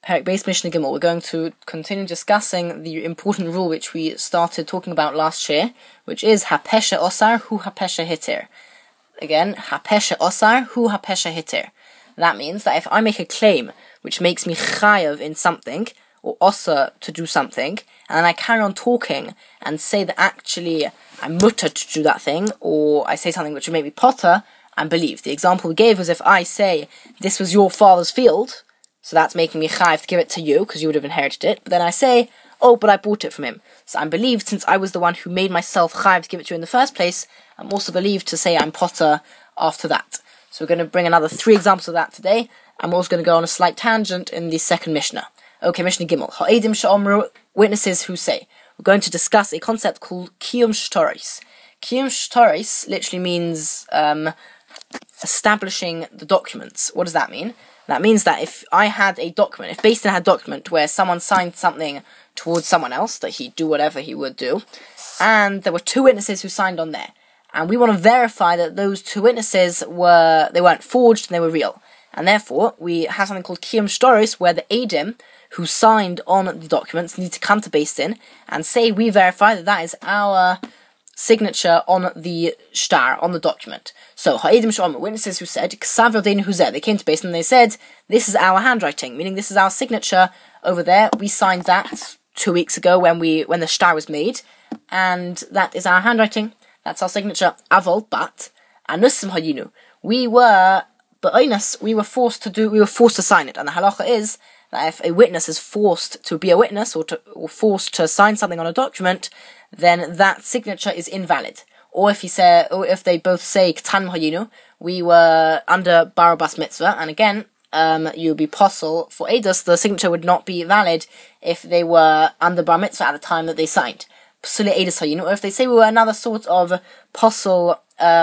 Perek Beis Mishnah Gimel. We're going to continue discussing the important rule which we started talking about last year, which is Hapesha Osar Hu Hapesha Hitir. Again, Hapesha Osar Hu Hapesha Hitir. That means that if I make a claim which makes me chayav in something, or osar to do something, and then I carry on talking and say that actually I'm mutter to do that thing, or I say something which would make me potter, I'm believed. The example we gave was if I say, this was your father's field, so that's making me chayav to give it to you, because you would have inherited it, but then I say, oh, but I bought it from him. So I'm believed, since I was the one who made myself chayav to give it to you in the first place, I'm also believed to say I'm potter after that. So we're going to bring another 3 examples of that today, and we're also going to go on a slight tangent in the second Mishnah. Okay, Mishnah Gimel. Ha'edim she'omru, witnesses who say. We're going to discuss a concept called Kiyum Shtaris. Kiyum Shtaris literally means establishing the documents. What does that mean? That means that if I had a document, if Beis Din had a document where someone signed something towards someone else, that he'd do whatever he would do, and there were 2 witnesses who signed on there, and we want to verify that those 2 witnesses weren't forged and they were real. And therefore, we have something called Kiyum Shtaris, where the Eidim who signed on the documents need to come to Beis Din and say we verify that that is our signature on the shtar, on the document. So, Ha'edim she'omru, witnesses who said, Ksav Yodeinu Hu Zeh, they came to Beis Din and they said, this is our handwriting, meaning this is our signature over there. We signed that 2 weeks ago when the shtar was made, and that is our handwriting. That's our signature. Avol, but anusim hayinu. We were forced to sign it. And the halacha is that if a witness is forced to be a witness or forced to sign something on a document, then that signature is invalid. Or if they both say ktan hayinu, we were under Barabbas mitzvah, and again, you'd be posel for edus. The signature would not be valid if they were under bar mitzvah at the time that they signed. Or if they say we were another sort of posel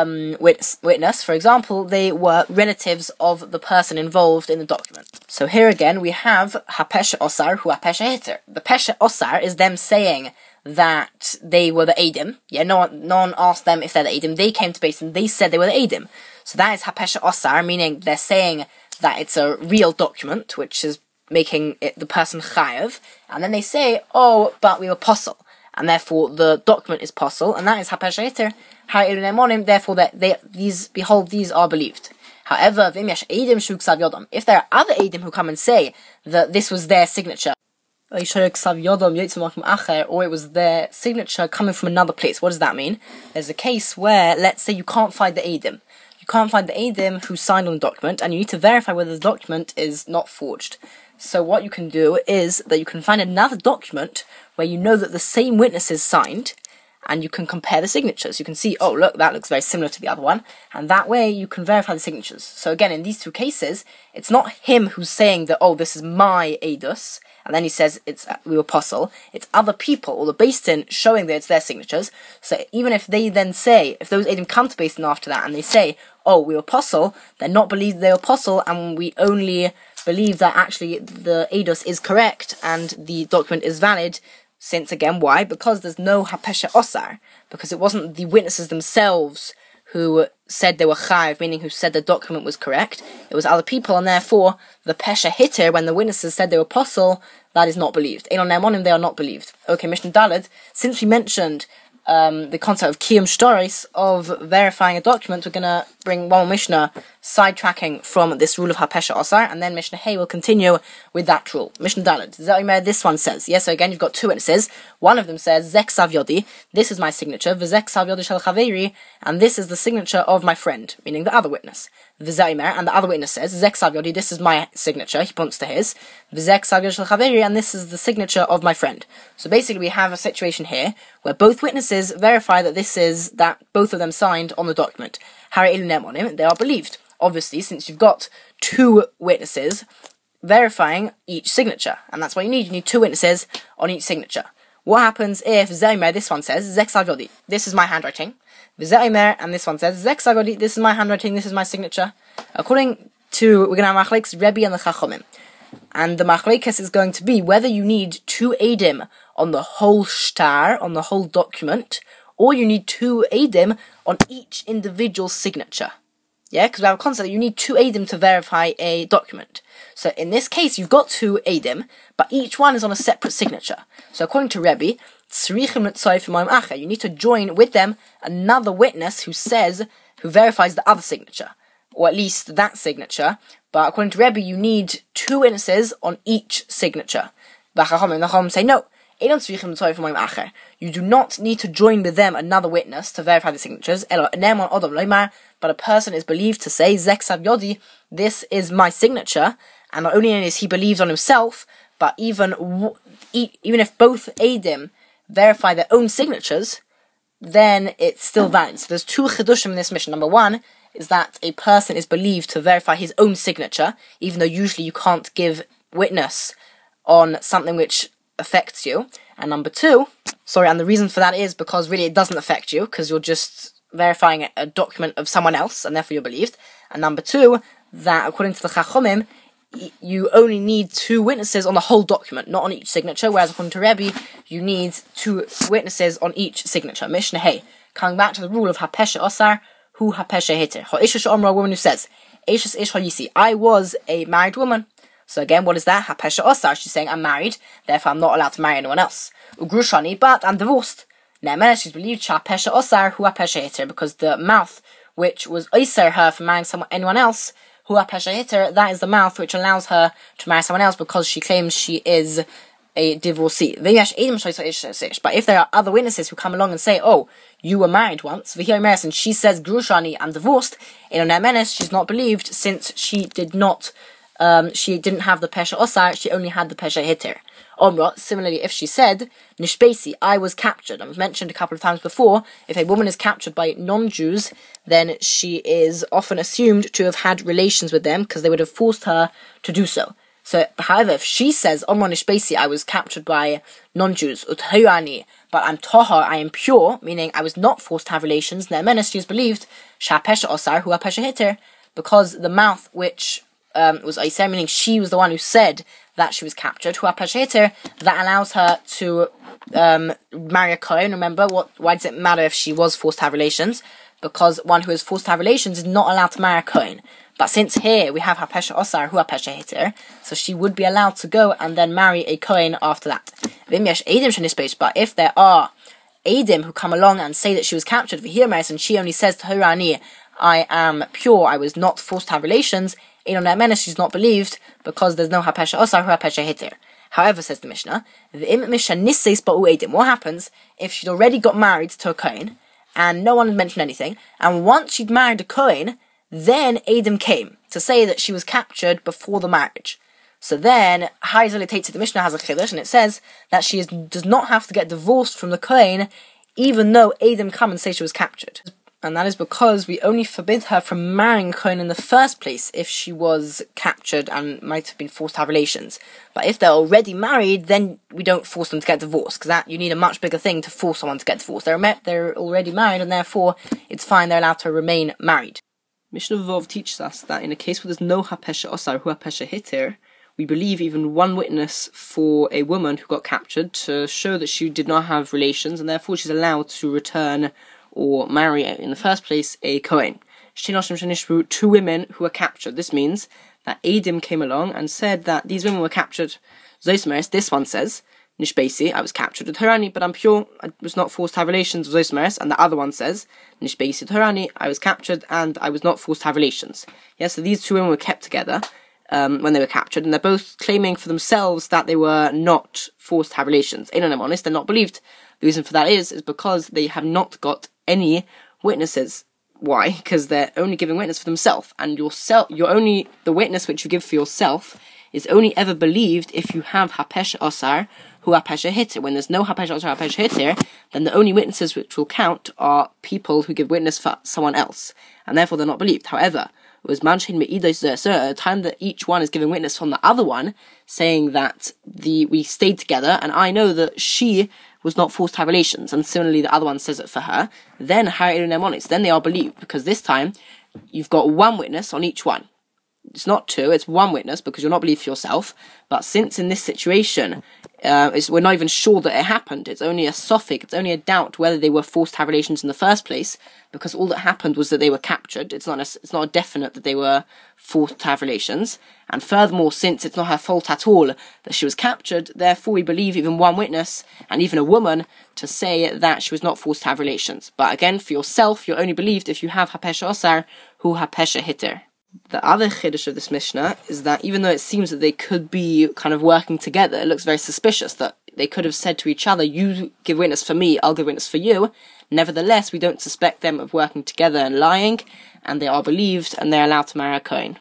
witness, for example, they were relatives of the person involved in the document. So here again we have Hapesha Osar Hu Hapesha Hitir. The Pesha Osar is them saying that they were the Eidim. Yeah, no one asked them if they're the Eidim. They came to Beis Din, they said they were the Eidim. So that is Hapesha Osar, meaning they're saying that it's a real document, which is making it the person chayav, and then they say, oh, but we were posel, and therefore the document is posel, and that is Hapesha Hitir. Therefore these are believed. However, if there are other Eidim who come and say that this was their signature, or it was their signature coming from another place, what does that mean? There's a case where, let's say you can't find the Eidim. You can't find the Eidim who signed on the document, and you need to verify whether the document is not forged. So what you can do is that you can find another document where you know that the same witnesses signed, and you can compare the signatures. You can see, oh look, that looks very similar to the other one, and that way you can verify the signatures. So again, in these 2 cases, it's not him who's saying that, oh, this is my edus, and then he says we were posel. It's other people, or the Beis Din, showing that it's their signatures. So even if they then say, if those Eidim come to Beis Din after that, and they say, oh, we were posel, they're not believed they were posel, and we only believe that actually the edus is correct, and the document is valid. Since again, why? Because there's no Hapesha Osar, because it wasn't the witnesses themselves who said they were chayiv, meaning who said the document was correct. It was other people, and therefore the Pesha Hitir, when the witnesses said they were posel, that is not believed. Elon Nemonim, they are not believed. Okay, Mishnah Daled, since we mentioned the concept of Kiyum Shtaris, of verifying a document, we're going to bring one more Mishnah sidetracking from this rule of Hapesha Osar, and then Mishnah Hay will continue with that rule. Mishnah Daled, this one says, yes, so again you've got 2 witnesses. One of them says, Zek Ksav Yodi, this is my signature, V'zek Ksav Yodi Shel Chaveri, and this is the signature of my friend, meaning the other witness. V'zaimer, and the other witness says, Zek Ksav Yodi, this is my signature, he points to his, V'zek Ksav Yodi Shel Chaveri, and this is the signature of my friend. So basically we have a situation here where both witnesses verify that both of them signed on the document. They are believed. Obviously, since you've got 2 witnesses verifying each signature, and that's what you need. You need 2 witnesses on each signature. What happens if Zaimer, this one says, Zek Ksav Yodi, this is my handwriting, Zaimer, and this one says, Zek Ksav Yodi, this is my handwriting, this is my signature. According to, we're going to have Machlekes Rebbe and the Chachomim. And the Machlekes is going to be whether you need 2 Eidim on the whole shtar, on the whole document, or you need 2 Eidim on each individual signature. Yeah, because we have a concept that you need 2 Eidim to verify a document. So in this case, you've got 2 Eidim, but each one is on a separate signature. So according to Rebbe, you need to join with them another witness who verifies the other signature, or at least that signature. But according to Rebbe, you need 2 witnesses on each signature. But Chacham say no. You do not need to join with them another witness to verify the signatures. But a person is believed to say, Zeksav Yodi, this is my signature. And not only is he believed on himself, but even if both Eidim verify their own signatures, then it's still valid. So there's 2 chidushim in this mission. Number 1 is that a person is believed to verify his own signature, even though usually you can't give witness on something which affects you. And number 2, and the reason for that is because really it doesn't affect you, because you're just verifying a document of someone else, and therefore you're believed. And number 2, that according to the Chachomim, you only need 2 witnesses on the whole document, not on each signature, whereas according to Rebbe, you need 2 witnesses on each signature. Mishnah Hey, coming back to the rule of Hapesha Osar, Hu Hapesha Heter. Ha'isha Sh'omra, a woman who says, Eishas Ish Ha'yisi, I was a married woman. So again, what is that? Hapesha Osar, she's saying, I'm married, therefore I'm not allowed to marry anyone else. Ugrushani, but I'm divorced. Ne'emen, she's believed, Hapesha Osar, Hu Hapesha Heter, because the mouth which was Oser her from marrying anyone else, Hu Hapesha Heter, that is the mouth which allows her to marry someone else because she claims she is a divorcee. But if there are other witnesses who come along and say, oh, you were married once, and she says, Grushani, I'm divorced, in Ne'emenes, she's not believed since she didn't have the Pesha Osar, she only had the Pesha Heter. Omra, similarly, if she said, Nishbesi, I was captured, and was mentioned a couple of times before, if a woman is captured by non-Jews, then she is often assumed to have had relations with them, because they would have forced her to do so. So, however, if she says, Omra Nishbesi, I was captured by non-Jews, Uthayani, but I'm Tahar, I am pure, meaning I was not forced to have relations, Ne'emenes, she is believed, Shah Pesha Osar, Hu Pesha Heter, because the mouth which was Oser, meaning she was the one who said that she was captured, Hu Pesha Heter, that allows her to marry a Kohen. Remember, why does it matter if she was forced to have relations? Because one who is forced to have relations is not allowed to marry a Kohen. But since here we have Hapesha Osar, Hu Pesha Heter, so she would be allowed to go and then marry a Kohen after that. But if there are Eidim who come along and say that she was captured, and she only says to Horani, I am pure, I was not forced to have relations, she's not believed because there's no Hapesha Osar, Hu Pesha Heter. However, says the Mishnah, what happens if she'd already got married to a Kohen and no one had mentioned anything, and once she'd married a Kohen, then Eidim came to say that she was captured before the marriage. So then, Haizali takes it, the Mishnah has a chiddush, and it says that she does not have to get divorced from the Kohen, even though Eidim come and say she was captured. And that is because we only forbid her from marrying a Kohen in the first place if she was captured and might have been forced to have relations. But if they're already married, then we don't force them to get divorced, because you need a much bigger thing to force someone to get divorced. They're already married, and therefore it's fine, they're allowed to remain married. Mishnah Vov teaches us that in a case where there's no Hapesha Osar, Hu Pesha Heter, we believe even one witness for a woman who got captured to show that she did not have relations, and therefore she's allowed to return or marry, in the first place, a Kohen. 2 women who were captured. This means that Eidim came along and said that these women were captured. Zoismeres, this one says, Nishbesi, I was captured with Harani, but I'm pure, I was not forced to have relations with Zoismeres. And the other one says, Nishbesi with Harani, I was captured and I was not forced to have relations. So these 2 women were kept together when they were captured, and they're both claiming for themselves that they were not forced to have relations. In I'm honest, they're not believed. The reason for that is because they have not got any witnesses. Why? Because they're only giving witness for themselves, and the witness which you give for yourself is only ever believed if you have Hapesha Osar, Hu Pesha Heter. When there's no Hapesha Osar, Hu Pesha Heter, then the only witnesses which will count are people who give witness for someone else, and therefore they're not believed. However, it was Manshin Me'idos Zer, a time that each one is giving witness from the other one, saying that we stayed together, and I know that she was not forced to have relations, and similarly the other one says it for her, then they are believed, because this time you've got one witness on each one. it's not two, it's one witness, because you're not believed for yourself. But since in this situation, we're not even sure that it happened, it's only a sophic, it's only a doubt whether they were forced to have relations in the first place, because all that happened was that they were captured. It's not a definite that they were forced to have relations. And furthermore, since it's not her fault at all that she was captured, therefore we believe even one witness, and even a woman, to say that she was not forced to have relations. But again, for yourself, you're only believed if you have hapesha osar, hu hapesha hitter. The other chiddush of this Mishnah is that even though it seems that they could be kind of working together, it looks very suspicious that they could have said to each other, you give witness for me, I'll give witness for you. Nevertheless, we don't suspect them of working together and lying, and they are believed, and they're allowed to marry a Kohen.